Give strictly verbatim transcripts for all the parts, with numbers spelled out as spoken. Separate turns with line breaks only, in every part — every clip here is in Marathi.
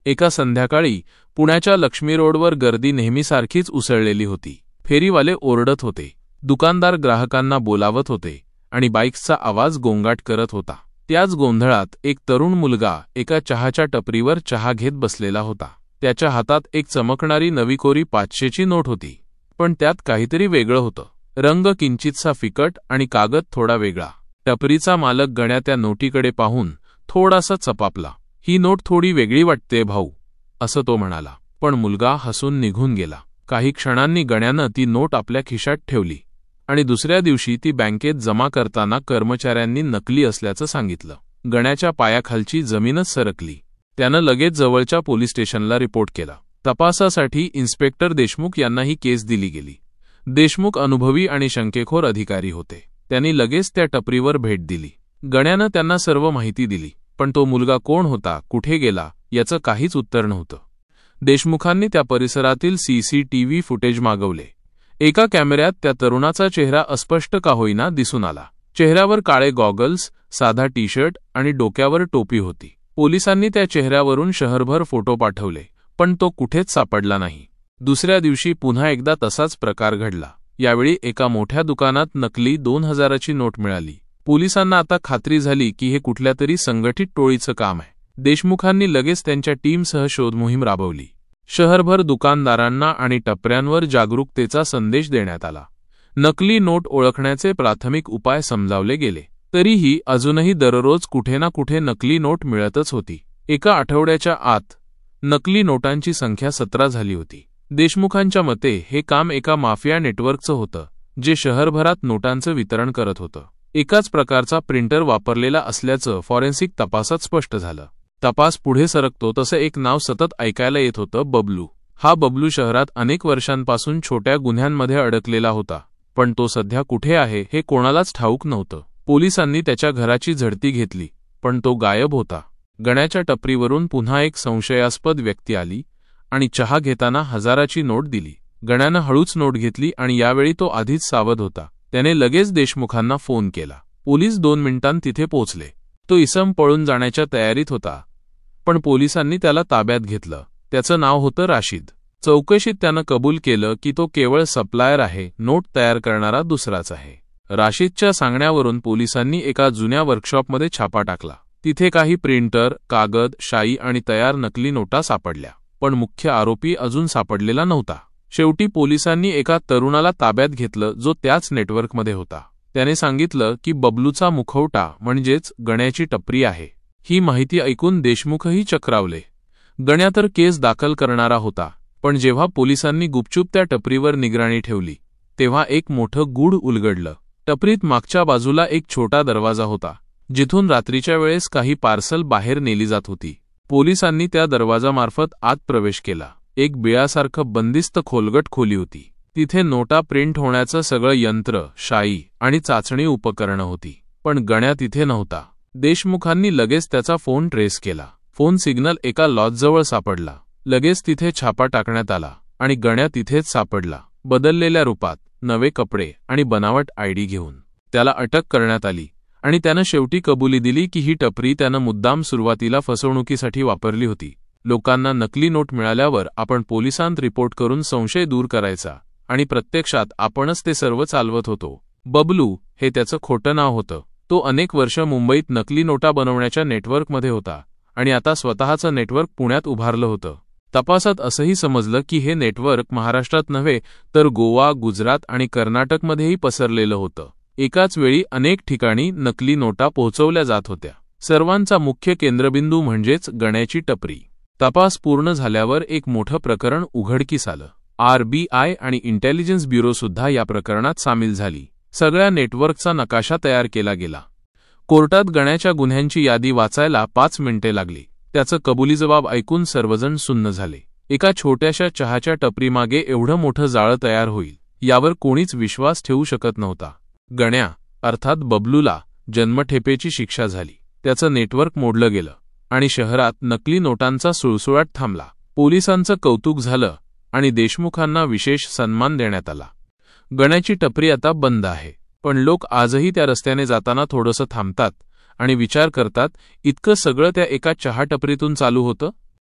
एका संध्याकाळी पुण्याच्या लक्ष्मी रोडवर गर्दी नेहमीसारखीच उसळलेली होती. फेरीवाले ओरडत होते, दुकानदार ग्राहकांना बोलावत होते आणि बाईक्सचा आवाज गोंगाट करत होता. त्याच गोंधळात एक तरुण मुलगा एका चहाच्या टपरीवर चहा घेत बसलेला होता. त्याच्या हातात एक चमकणारी नवीकोरी पाचशेची नोट होती, पण त्यात काहीतरी वेगळं होतं. रंग किंचितसा फिकट आणि कागद थोडा वेगळा. टपरीचा मालक गण्या त्या नोटीकडे पाहून थोडासा चपापला. ही नोट थोडी वेगळी वाटते भाऊ, असं तो म्हणाला. पण मुलगा हसून निघून गेला. काही क्षणांनी गण्यानं ती नोट आपल्या खिशात ठेवली आणि दुसऱ्या दिवशी ती बँकेत जमा करताना कर्मचाऱ्यांनी नकली असल्याचं सांगितलं. गण्याच्या पायाखालची जमीनच सरकली. त्यानं लगेच जवळच्या पोलीस स्टेशनला रिपोर्ट केला. तपासासाठी इन्स्पेक्टर देशमुख यांना ही केस दिली गेली. देशमुख अनुभवी आणि शंकेखोर अधिकारी होते. त्यांनी लगेच त्या टपरीवर भेट दिली. गण्यानं त्यांना सर्व माहिती दिली, पण तो मुलगा कोण होता, कुठे गेला, याचं काहीच उत्तर नव्हतं. देशमुखांनी त्या परिसरातील सीसीटीव्ही फुटेज मागवले. एका कॅमेऱ्यात त्या तरुणाचा चेहरा अस्पष्ट का होईना दिसून आला. चेहऱ्यावर काळे गॉगल्स, साधा टी शर्ट आणि डोक्यावर टोपी होती. पोलिसांनी त्या चेहऱ्यावरून शहरभर फोटो पाठवले, पण तो कुठेच सापडला नाही. दुसऱ्या दिवशी पुन्हा एकदा तसाच प्रकार घडला. यावेळी एका मोठ्या दुकानात नकली दोन हजाराची नोट मिळाली. पोलिसांना आता खात्री झाली की हे कुठल्या तरी संघटित टोळीचं काम आहे. देशमुखांनी लगेच त्यांच्या टीमसह शोध मोहीम राबवली. शहरभर दुकानदारांना आणि टपऱ्यांवर जागरूकतेचा संदेश देण्यात आला. नकली नोट ओळखण्याचे प्राथमिक उपाय समजावले गेले. तरीही अजूनही दररोज कुठे ना कुठे नकली नोट मिळतच होती. एका आठवड्याच्या आत नकली नोटांची संख्या सतरा झाली होती. देशमुखांच्या मते हे काम एका माफिया नेटवर्कचं होतं, जे शहरभरात नोटांचं वितरण करत होतं. एकाच प्रकारचा प्रिंटर वापरलेला असल्याचं फॉरेन्सिक तपासात स्पष्ट झालं. तपास पुढे सरकतो तसं एक नाव सतत ऐकायला येत होतं, बबलू. हा बबलू शहरात अनेक वर्षांपासून छोट्या गुन्ह्यांमध्ये अडकलेला होता, पण तो सध्या कुठे आहे हे कोणालाच ठाऊक नव्हतं. पोलिसांनी त्याच्या घराची झडती घेतली, पण तो गायब होता. गण्याच्या टपरीवरून पुन्हा एक संशयास्पद व्यक्ती आली आणि चहा घेताना हजाराची नोट दिली. गण्यानं हळूच नोट घेतली आणि यावेळी तो आधीच सावध होता. त्याने लगेच देशमुखांना फोन केला. पोलीस दोन मिनिटांत तिथे पोहोचले. तो इसम पळून जाण्याच्या तयारीत होता, पण पोलिसांनी त्याला ताब्यात घेतलं. त्याचं नाव होतं राशीद. चौकशीत त्यानं कबूल केलं की तो केवळ सप्लायर आहे, नोट तयार करणारा दुसराच आहे. राशीदच्या सांगण्यावरून पोलिसांनी एका जुन्या वर्कशॉपमध्ये छापा टाकला. तिथे काही प्रिंटर, कागद, शाई आणि तयार नकली नोटा सापडल्या, पण मुख्य आरोपी अजून सापडलेला नव्हता. शेवटी पोलिसांनी एका तरुणाला ताब्यात घेतलं, जो त्याच नेटवर्कमध्ये होता. त्याने सांगितलं की बबलूचा मुखवटा म्हणजेच गण्याची टपरी आहे. ही माहिती ऐकून देशमुखही चक्रावले. गण्या तर केस दाखल करणारा होता, पण जेव्हा पोलिसांनी गुपचूप त्या टपरीवर निगराणी ठेवली, तेव्हा एक मोठं गूढ उलगडलं. टपरीत मागच्या बाजूला एक छोटा दरवाजा होता, जिथून रात्रीच्या वेळेस काही पार्सल बाहेर नेली जात होती. पोलिसांनी त्या दरवाजामार्फत आत प्रवेश केला. एक बिळासारखं बंदिस्त खोलगट खोली होती. तिथे नोटा प्रिंट होण्याचं सगळं यंत्र, शाई आणि चाचणी उपकरणं होती, पण गण्या तिथे नव्हता. देशमुखांनी लगेच त्याचा फोन ट्रेस केला. फोन सिग्नल एका लॉजजवळ सापडला. लगेच तिथे छापा टाकण्यात आला आणि गण्या तिथेच सापडला, बदललेल्या रूपात, नवे कपडे आणि बनावट आयडी घेऊन. त्याला अटक करण्यात आली आणि त्यानं शेवटी कबुली दिली की ही टपरी त्यानं मुद्दाम सुरुवातीला फसवणुकीसाठी वापरली होती. लोकांना नकली नोट मिळाल्यावर आपण पोलिसांत रिपोर्ट करून संशय दूर करायचा आणि प्रत्यक्षात आपणच ते सर्व चालवत होतो. बबलू हे त्याचं खोटं नाव होतं. तो अनेक वर्ष मुंबईत नकली नोटा बनवण्याच्या नेटवर्कमध्ये होता आणि आता स्वतःचं नेटवर्क पुण्यात उभारलं होतं. तपासात असंही समजलं की हे नेटवर्क महाराष्ट्रात नव्हे तर गोवा, गुजरात आणि कर्नाटकमध्येही पसरलेलं होतं. एकाच वेळी अनेक ठिकाणी नकली नोटा पोहोचवल्या जात होत्या. सर्वांचा मुख्य केंद्रबिंदू म्हणजेच गण्याची टपरी. तपास पूर्ण झाल्यावर एक मोठं प्रकरण उघडकीस आलं. आरबीआय आणि इंटेलिजन्स ब्युरोसुद्धा या प्रकरणात सामील झाली. सगळ्या नेटवर्कचा नकाशा तयार केला गेला. कोर्टात गण्याच्या गुन्ह्यांची यादी वाचायला पाच मिनिटे लागली. त्याचं कबुली जबाब ऐकून सर्वजण सुन्न झाले. एका छोट्याशा चहाच्या टपरीमागे एवढं मोठं जाळं तयार होईल यावर कोणीच विश्वास ठेवू शकत नव्हता. गण्या अर्थात बबलूला जन्मठेपेची शिक्षा झाली. त्याचं नेटवर्क मोडलं गेलं आणि शहरात नकली नोटांचा सुळसुळाट थांबला. पोलिसांचं कौतुक झालं आणि देशमुखांना विशेष सन्मान देण्यात आला. गण्याची टपरी आता बंद आहे, पण लोक आजही त्या रस्त्याने जाताना थोडंसं थांबतात आणि विचार करतात, इतकं सगळं त्या एका चहा टपरीतून चालू होतं.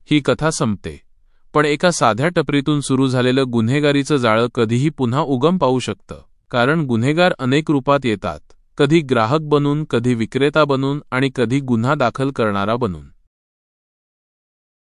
ही कथा संपते. पण एका साध्या टपरीतून सुरू झालेलं गुन्हेगारीचं जाळं कधीही पुन्हा उगम पाहू शकतं. कारण गुन्हेगार अनेक रूपात येतात. कधी ग्राहक बनून, कधी विक्रेता बनून आणि कधी गुन्हा दाखल करणारा बनून.